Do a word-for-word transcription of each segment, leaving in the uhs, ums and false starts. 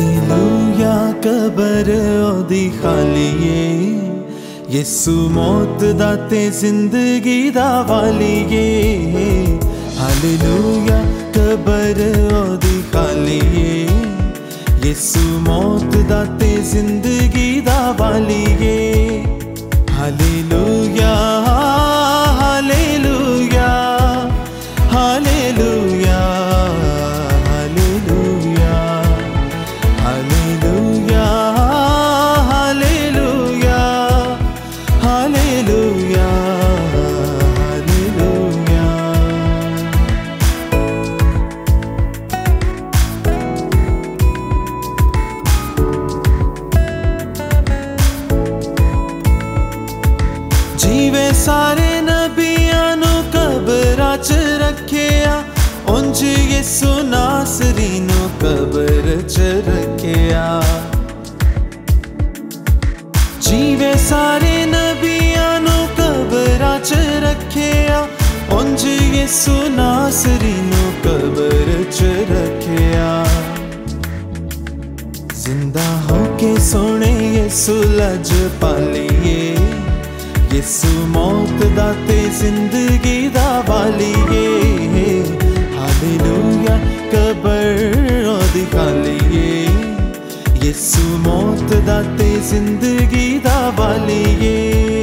Hallelujah cover ओदी खाली है, यीशु मौत दा ते जिंदगी दा वाली है। हालेलुया कबर ओदी खाली है, यीशु मौत दा ते जिंदगी दा वाली है। Hallelujah hallelujah hallelujah hallelujah hallelujah hallelujah hallelujah hallelujah. जीवे सारे नबियां नू कबरां च रखिया, उंज यीशु नासरी नू कबर च रखिया। जीवे सारे नबियां नू कबरां च रखिया, उंज यीशु नासरी नू कबर च रखिया। जिंदा होके सोने यीशु लज पालिए, यीशु मौत दा ते जिंदगी दा वाली है। हालेलुया कबर ओदी खाली है, यीशु मौत दा ते जिंदगी दा वाली है।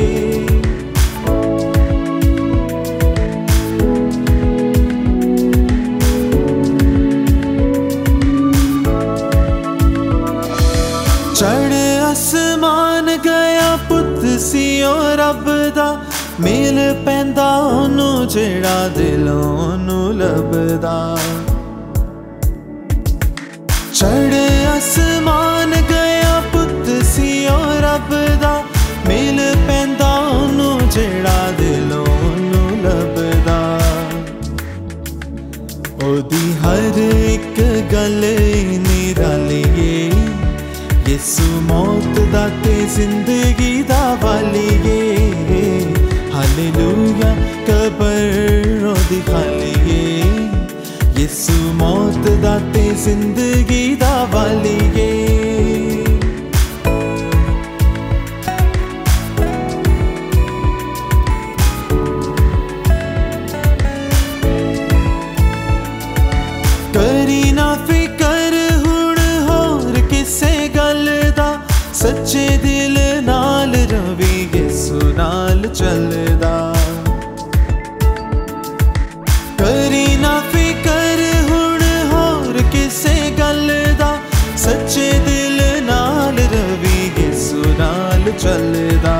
चढ़ आसमान गया पुत सी ओ रब दा, मेल पैंदा ओनू जेड़ा दिलों ओनू लभदा। चढ़ आसमान गया पुत सी ओ रब दा, मेल पैंदा ओनू जेड़ा दिलों ओनू लभदा। ओदी हर एक गल निराली है, यीशु मौत दा ते जिंदगी दा वाली है। हालेलुया कबर ओदी खाली है, यीशु मौत दा ते जिंदगी दा वाली है। करी ना फिकर हुण होर किसे गल दा, सच्चे दिल नाल रवि यीशु नाल चलदा। करी ना फिकर हुण होर किसे गल दा, सच्चे दिल नाल रवि यीशु नाल चलदा।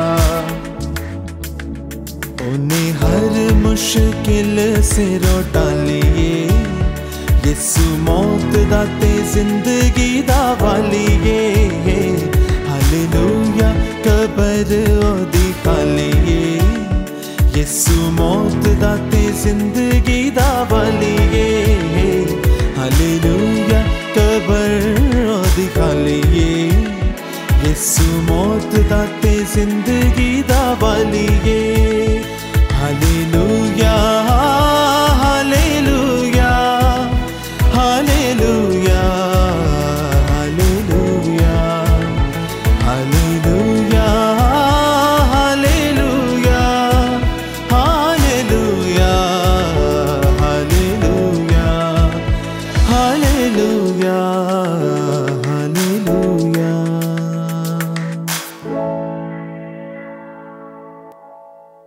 ओने हर मुश्किल सिरों टालिए, यीशु मौत दा ते जिंदगी दा वाली है। हालेलुया कबर ओदी खाली है, यीशु मौत दा ते जिंदगी दा वाली है। हालेलुया कबर ओदी खाली है, यीशु मौत दा ते जिंदगी दा वाली है। हालेलुया।